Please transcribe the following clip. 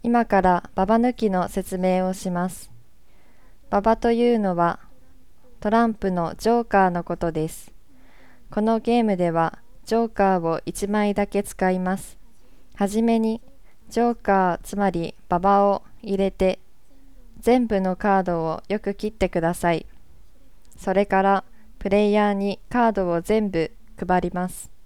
今からババ抜きの説明をします。ババというのはトランプのジョーカーのことです。このゲームではジョーカーを1枚だけ使います。はじめにジョーカーつまりババを入れて全部のカードをよく切ってください。それからプレイヤーにカードを全部配ります。